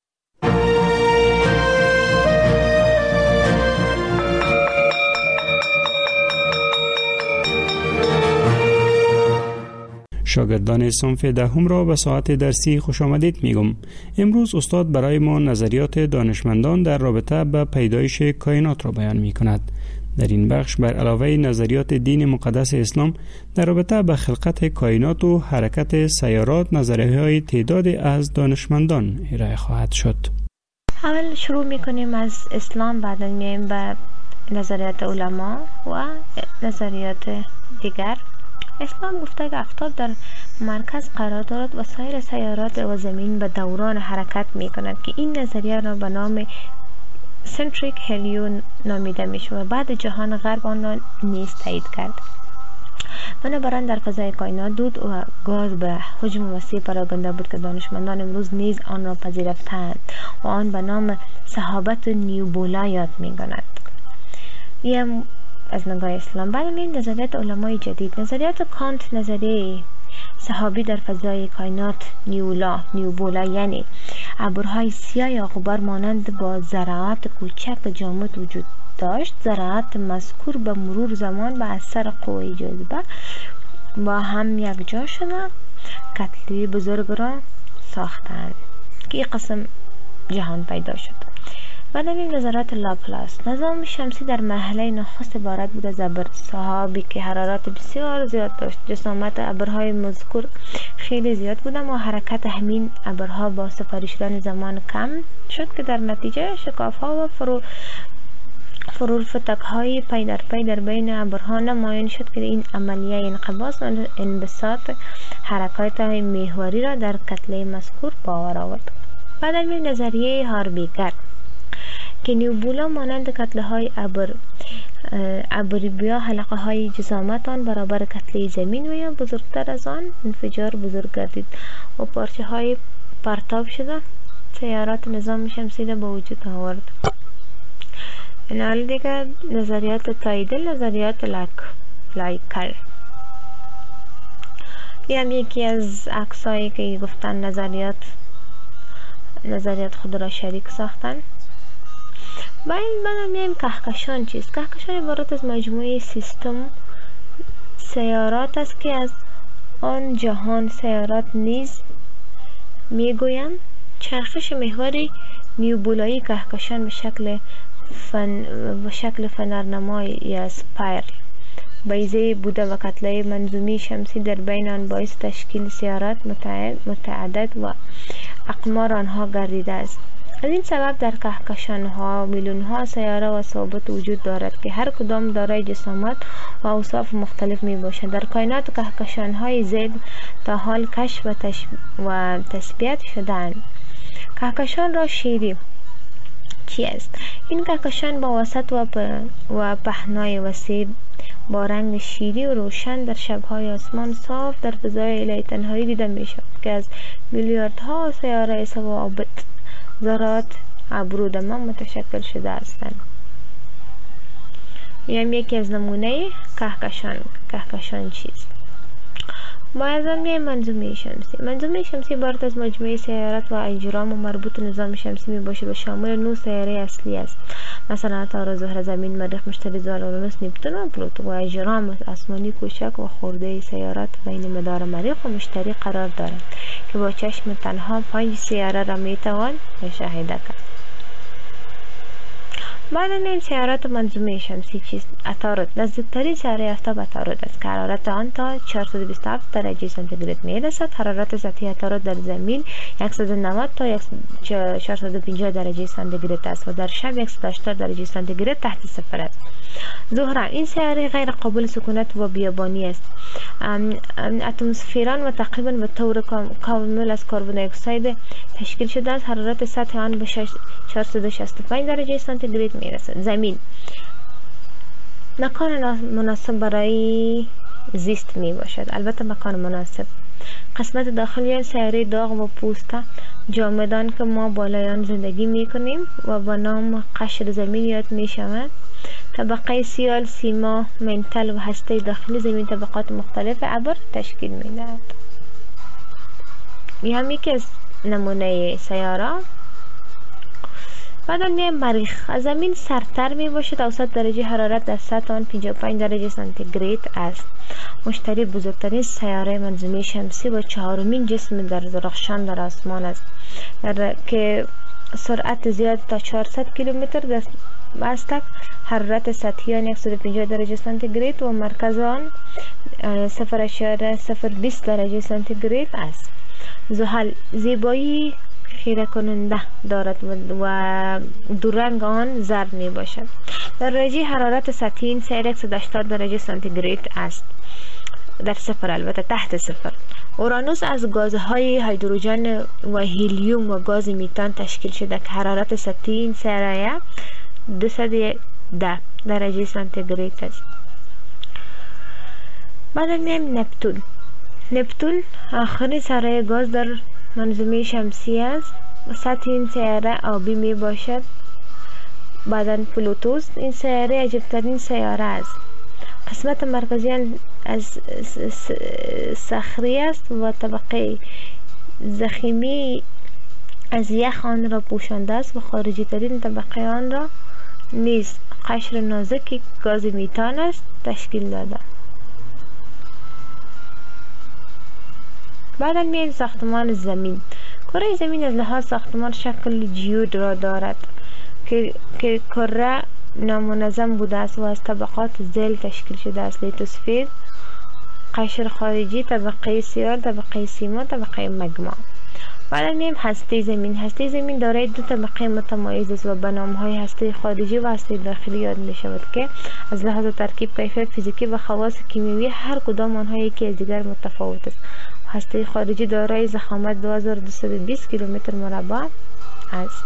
شاگردان صنف 10 را به ساعت درسی خوش آمدید میگم. امروز استاد برای ما نظریات دانشمندان در رابطه با پیدایش کائنات را بیان می کند. در این بخش بر علاوه نظریات دین مقدس اسلام در رابطه با خلقت کائنات و حرکت سیارات، نظریه‌های تعداد از دانشمندان ارائه خواهد شد. اول شروع میکنیم از اسلام، بعد میایم به نظریات علما و نظریات دیگر. اسلام گفته که آفتاب در مرکز قرار دارد و سایر سیارات و زمین به دوران حرکت می کند که این نظریه را به نام سنتریک هلیون نامیده می شود و بعد جهان غرب آن را نیز تایید کرد. بنابراین در فضای کائنات دود و گاز به حجم وسیع پراگنده بود که دانشمندان امروز نیز آن را پذیرفتند و آن به نام صحابت نیوبولا یاد می کند. این از نگاه اسلام. بعد این نظریات علمای جدید، نظریات کانت، نظریه صحابی در فضای کائنات نیوبولا یعنی ابرهای سیاه یا غبار مانند با ذرات کوچک جامد وجود داشت. ذرات مذکور به مرور زمان به اثر قوه جاذبه با هم یک جا شدند کتلی بزرگ را ساختند که این قسم جهان پیدا شد. بعد این نظریات لاپلاس. نظام شمسی در مرحله نخست عبارت بود از ابرسحابی که حرارت بسیار زیاد داشت. جسامت ابرهای مذکور خیلی زیاد بود، اما حرکت همین ابرها با سپری شدن زمان کم شد که در نتیجه شکاف‌ها و فرورفتک های پی در پی در بین ابرها نمایان شد که این عملیه انقباض و انبساط حرکات محوری را در کتله مذکور باور آورد. بعد از نظریه هاربیگر که نیوبولا مانند کتله های ابریبیا حلقه های جسامت آن برابر کتله زمین و یا بزرگتر از آن انفجار بزرگ گردید و پارچه های پرتاب شده سیارات نظام شمسی را به وجود آورد. حال دیگر نظریات تاییدل، نظریات لایکر. این هم یکی از عکسایی که گفتن نظریات خود را شریک ساختن. بعد میایم کهکشان چیست؟ کهکشان عبارت از مجموعه سیستم سیارات است که از آن جهان سیارات نیز میگویند. چرخش محوری نیوبولایی کهکشان به شکل فنرنما یا سپایرل بیضه بوده و کتله منظومی شمسی در بین آن باعث تشکیل سیارات متعدد و اقمار آنها گردیده است. از این سبب در کهکشان ها میلیون ها سیاره و ثابت وجود دارد که هر کدام دارای جسامت و اوصاف مختلف می باشد. در کائنات کهکشان های زیاد تا حال کشف و تثبیت شده‌اند. کهکشان را شیری چی است؟ این کهکشان با وسط و پهنای وسیع با رنگ شیری و روشن در شب‌های آسمان صاف در فضای الهی تنهایی دیده می شود که از میلیاردها سیاره ثوابت ذرات ابرودمان متشکل شده هستند. یکی از نمونه کهکشان چیست؟ ما از آن میایم منظومه شمسی. منظومه شمسی عبارت از مجموعه سیارات و اجرام و مربوط نظام شمسی می باشد و شامل 9 سیاره اصلی است، مثلا عطارد، زهره، زمین، مریخ، مشتری، زحل، اورانوس، نپتون و پلوتو. و اجرام آسمانی کوچک و خرده سیارات بین مدار مریخ و مشتری قرار دارند که با چشم تنها 5 سیاره را می توان مشاهده کرد. بعد این سیارات منظومه شمسی چیست؟ عطارد نزدیکترین سیاره آفتاب عطارد است که حرارت آن تا 427 درجه سانتیگراد می رسد. حرارت سطحی عطارد در زمین 190 تا 450 درجه سانتیگراد است و در شب 180 درجه سانتیگراد تحت صفر است. زهره این سیاره غیر قابل سکونت و بیابانی است. اتمسفران و تقریبا به طور کامل از کربن دی اکساید تشکیل شده است. حرارت سطح آن به 465 درجه سانتیگراد می رسد. زمین مکان مناسب برای زیست می باشد، البته مکان مناسب. قسمت داخلی آن سیاره داغ و پوسته جامدان که ما بالای آن زندگی می کنیم و با نام قشر زمین یاد می شود. طبقه سیال، سیما، منتل و هسته داخلی زمین طبقات مختلف ابر تشکیل می دهد. این هم یکی از نمونه سیاره. بعد میایم مریخ. از زمین سرتر می باشد. اوسط درجه حرارت در سطح آن 55 درجه سانتیگراد است. مشتری بزرگترین سیاره منظومه شمسی و 4مین جسم در درخشان در آسمان است که سرعت زیاد تا 400 کیلومتر در مستک. حرارت سطحی آن 150 درجه سانتیگراد و مرکز آن 0.020 درجه سانتیگراد است. زحل زیبایی خیره کننده دارد و دو رنگ آن زرد می باشد. در درجه حرارت سطحی این سیاره 180 درجه سانتیگراد است، در صفر، البته تحت صفر. اورانوس از گازهای هیدروژن و هلیوم و گاز میتان تشکیل شده که حرارت سطحی این سیاره 210 درجه سانتیگراد است. بعد میایم نپتون آخرین سیاره گاز در منظومه شمسی است و سطح این سیاره آبی می باشد. بعداً پلوتوس این سیاره عجیبترین سیاره است. قسمت مرکزی از صخری است و طبقه ضخیمی از یخ آن را پوشانده است و خارجی ترین طبقه آن را نیز قشر نازکی گاز میتان است تشکیل داده. بعدا میایم ساختمان زمین. کره زمین از لحاظ ساختمان شکل جیود را دارد که کره نامنظم بوده است و از طبقات ذیل تشکیل شده است: لیتوسفیر، قشر خارجی، طبقه سیال، طبقه سیما، طبقه مگما. بعد میایم هسته زمین. هسته زمین دارای دو طبقه متمایز است و به نام‌های هسته خارجی و هسته داخلی یاد می شود که از لحاظ ترکیب، کیفیت فیزیکی و خواص کیمیایی هر کدام آنها یکی از دیگر متفاوت است. هسته خارجی دارای ضخامت 2220 کیلومتر مربع است.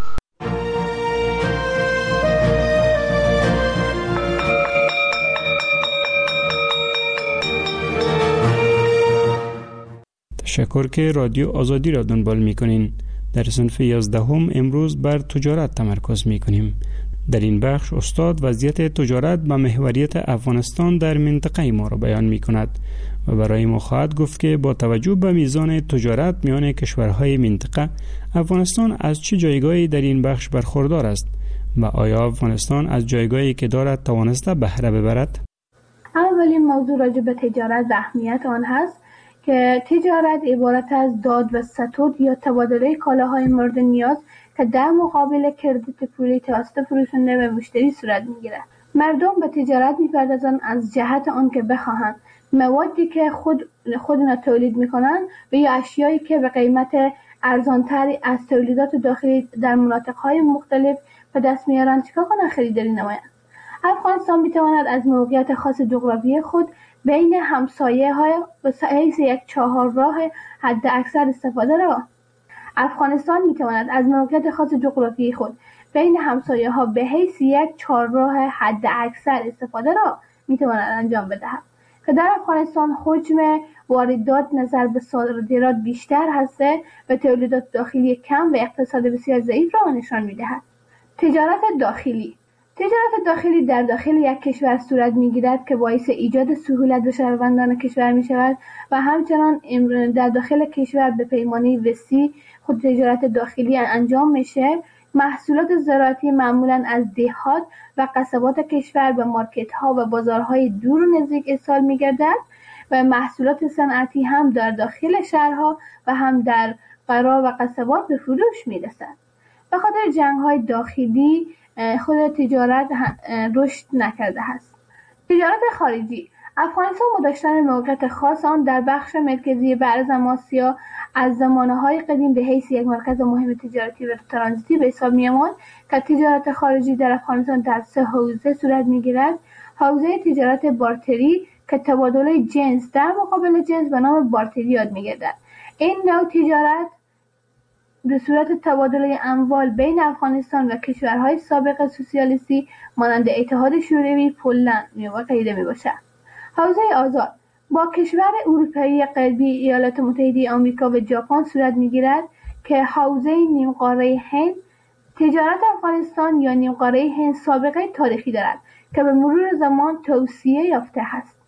تشکر که رادیو آزادی را دنبال می‌کنین. در صنف 11 امروز بر تجارت تمرکز می‌کنیم. در این بخش استاد وضعیت تجارت و محوریت افغانستان در منطقه ما را بیان می‌کند و برای ما خواهد گفت که با توجه به میزان تجارت میان کشورهای منطقه، افغانستان از چه جایگاهی در این بخش برخوردار است و آیا افغانستان از جایگاهی که دارد توانسته بهره ببرد؟ اولین موضوع راجع به تجارت و اهمیت آن هست که تجارت عبارت از داد و ستود یا تبادله کالاهای مورد نیاز که در مقابل کردیت پولی توسط فروشنده به مشتری صورت میگیرد. مردم به تجارت میپردازند از جهت آن که بخواهند موادی که خودنا تولید میکنند و یا اشیایی که به قیمت ارزانتری از تولیدات داخلی در مناطقهای مختلف به دست میارند چیکار کنند؟ خریداری نمایند. افغانستان میتواند از موقعیت خاص جغرافیایی خود بین همسایه های به حیث یک چهارراه حد اکثر استفاده را افغانستان میتواند از موقعیت خاص جغرافیایی خود بین همسایه ها به حیث یک چهارراه حد اکثر استفاده را میتواند انجام بدهد که در افغانستان حجم واردات نظر به صادرات بیشتر هسته و تولیدات داخلی کم و اقتصاد بسیار ضعیف را نشان میدهد. تجارت داخلی در داخل یک کشور صورت میگیرد که باعث ایجاد سهولت به شهروندان کشور می شود و همچنان در داخل کشور به پیمانه وسیع خود تجارت داخلی انجام میشه. محصولات زراعتی معمولا از دهات و قصبات کشور به مارکت ها و بازارهای دور و نزدیک ارسال میگردد و محصولات صنعتی هم در داخل شهرها و هم در قرا و قصبات به فروش میرسد. به خاطر جنگ های داخلی خود تجارت رشد نکرده است. تجارت خارجی افغانستان با داشتن موقعیت خاص آن در بخش مرکزی برزم آسیا از زمانه‌های قدیم به حیث یک مرکز مهم تجارتی و ترانزیتی به حساب می‌آمد که تجارت خارجی در افغانستان در 3 حوزه صورت می‌گیرد. حوزه تجارت بارتری که تبادل جنس در مقابل جنس به نام بارتری یاد می‌گردد. این نوع تجارت به صورت تبادل اموال بین افغانستان و کشورهای سابق سوسیالیستی مانند اتحاد شوروی، پولند و غیره میباشد. حوزه آزاد با کشور اروپایی غربی، ایالات متحده آمریکا و ژاپن صورت میگیرد که حوزه نیمقاره هند. تجارت افغانستان یا نیمقاره هند سابقه تاریخی دارد که به مرور زمان توسعه یافته است.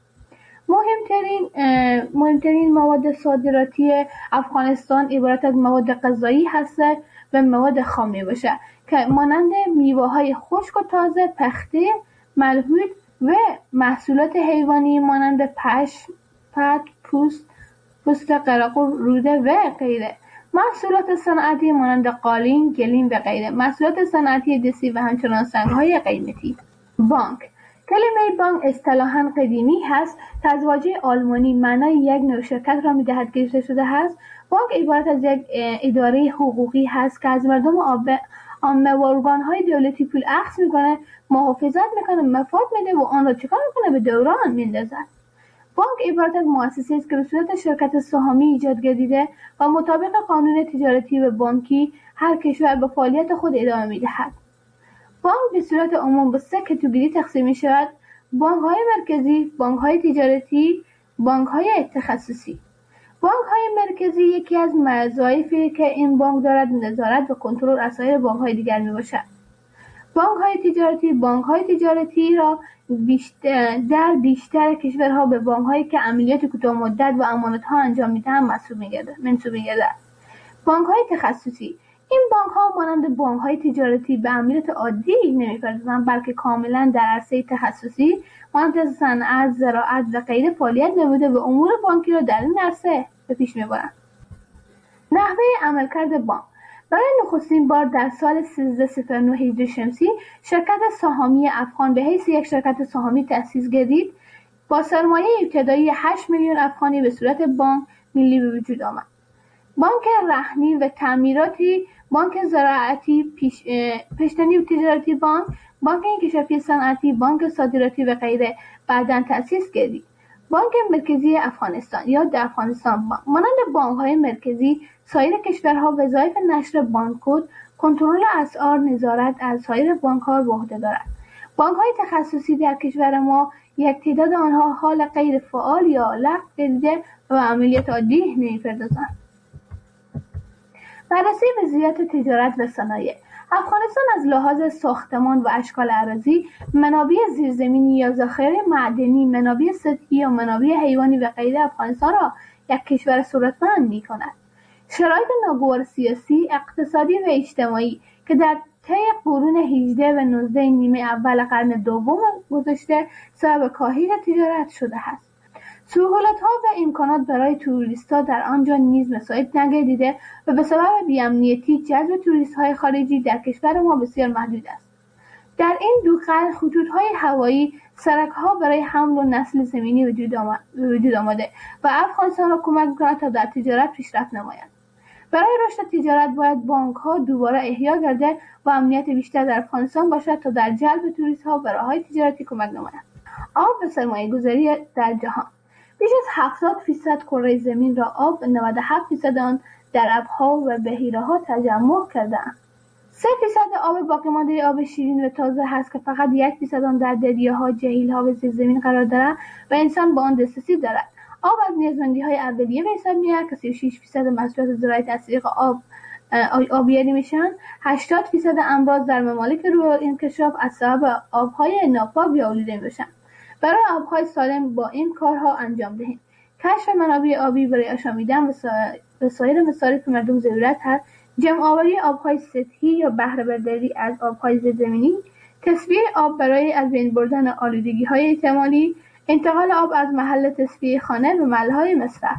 مهمترین مواد صادراتی افغانستان عبارت از مواد غذایی هست و مواد خام میباشد که مانند میوه‌های خشک و تازه، پخته، ملحود و محصولات حیوانی مانند پشم، پت، پوست قراقو، روده و غیره. محصولات صنعتی مانند قالین، گلیم و غیره. محصولات صنعتی دستی و همچنان سنگ‌های قیمتی. بانک کلمه بانک اصطلاحاً قدیمی هست که از واژه آلمانی معنای یک نوع شرکت را می‌دهد که گرفته شده است. بانک عبارت از یک اداره حقوقی هست که از مردم عامه و ارگان‌های دولتی پول اخذ می‌کنه، محافظت می‌کنه، مفاد میده و آن را چکار می‌کنه؟ به دوران میندازد. بانک عبارت از مؤسسه است که به صورت شرکت سهامی ایجاد گردیده و مطابق قانون تجارتی و بانکی هر کشور به فعالیت خود ادامه می‌دهد. بانک به صورت عموم به 3 کاتگوری تقسیم می‌شود: بانک‌های مرکزی، بانک‌های تجارتی، بانک‌های تخصصی. بانک‌های مرکزی یکی از وظایفی که این بانک دارد نظارت و کنترل از سایر بانک‌های دیگر میباشد. بانک‌های تجارتی را در بیشتر کشورها به بانک‌هایی که عملیات کوتاه مدت و امانت‌ها انجام می‌دهند منسوب می‌گردد. بانک‌های تخصصی این بانک‌ها مانند بانک‌های تجارتی به عملیات عادی نمی‌پردازند، بلکه کاملاً در عرصه تخصصی مانند صنعت، زراعت و غیره فعالیت نموده و امور بانکی را در این عرصه به پیش می‌برند. نحوه عملکرد بانک: برای نخستین بار در سال 1309 هجری شمسی شرکت سهامی افغان به حیث یک شرکت سهامی تأسیس گردید. با سرمایه ابتدایی 8 میلیون افغانی به صورت بانک ملی به وجود آمد. بانک رهنی و تعمیراتی، بانک زراعتی، پیشتنی و تجارتی بانک انکشافی صنعتی، بانک صادراتی و غیره بعداً تأسیس گردید. بانک مرکزی افغانستان یا در افغانستان بانک مانند بانک‌های مرکزی سایر کشورها وظایف نشر بانکود، کنترل اسعار، نظارت از سایر بانک‌ها به عهده دارد. بانک‌های تخصصی در کشور ما یک تعداد آنها حال غیر فعال یا لغو گردیده و عملیات عادی نمی‌پردازند. بررسی وضعیت تجارت و صنایع: افغانستان از لحاظ ساختمان و اشکال اراضی، منابع زیرزمینی یا ذخایر معدنی، منابع سطحی یا منابع حیوانی و غیره افغانستان را یک کشور ثروتمند می‌کند. شرایط ناگوار سیاسی، اقتصادی و اجتماعی که در طی قرون 18 و 19 نیمه اول قرن دوم گذشته سبب کاهش تجارت شده است. سهولت‌ها و امکانات برای توریست‌ها در آنجا نیز مساعد نگردیده و به سبب بی‌امنیتی جذب توریست‌های خارجی در کشور ما بسیار محدود است. در این دو قرن خطوط‌های هوایی، سرک‌ها برای حمل و نقل زمینی وجود آمده و افغانستان را کمک می‌کند تا در تجارت پیشرفت نمایند. برای رشد تجارت باید بانک‌ها دوباره احیا گردد و امنیت بیشتر در افغانستان باشد تا در جلب توریست‌ها و راه‌های تجارتی کمک نماید. آب و سرمایه‌گذاری در جهان: بیش از 70% کره زمین را آب و 97% آن در ابرها و بحیره‌ها تجمع کرده‌اند. 3% آب باقی مانده آب شیرین و تازه هست که فقط 1% آن در دریاها، جهیل‌ها و زیرزمین قرار دارد و انسان با آن دسترسی دارد. آب از نیازمندی‌های اولیه به حساب می‌آید که 36% محصولات زراعی از طریق آبیاری میشن. 80% امراض در ممالک روی انکشاف از سبب آب‌های ناپاک یا آلوده میشن. برای آب‌های سالم با این کارها انجام دهیم: کشف منابع آبی برای آشامیدن و سایر مصارف مردم ضرورت هست، جمع‌آوری آب‌های سطحی یا بهره برداری از آب‌های زیرزمینی، تصفیه آب برای از بین بردن آلودگی‌های احتمالی، انتقال آب از محل تصفیه خانه به محل‌های مصرف.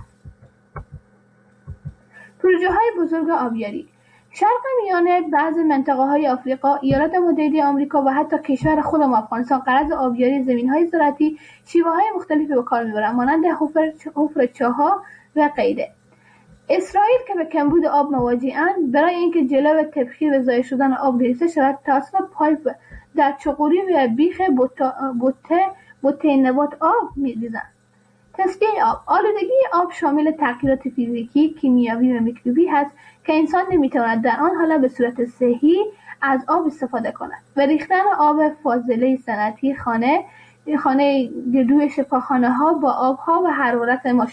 پروژه‌های بزرگ آبیاری: شرق میانه، بعضی منطقه‌های آفریقا، ایالات متحده آمریکا و حتی کشور خودم افغانستان غرض آبیاری زمین‌های زراعتی شیوه‌های مختلفی به کار می‌برند مانند حفر چاه‌ها و غیره. اسرائیل که به کمبود آب مواجه‌اند، برای اینکه جلو تبخیر و ضایع شدن آب گرفته شود توسط پایپ در چغوری و بیخ بوته نبات آب می‌ریزند. تصفیه آب: آلودگی آب شامل تغییرات فیزیکی، کیمیایی و میکروبی هست که انسان نمیتواند در آن حالت به صورت صحیح از آب استفاده کند و ریختن آب فاضله صنعتی خانه گردوی شفاخانه‌ها با آب‌ها و حرارت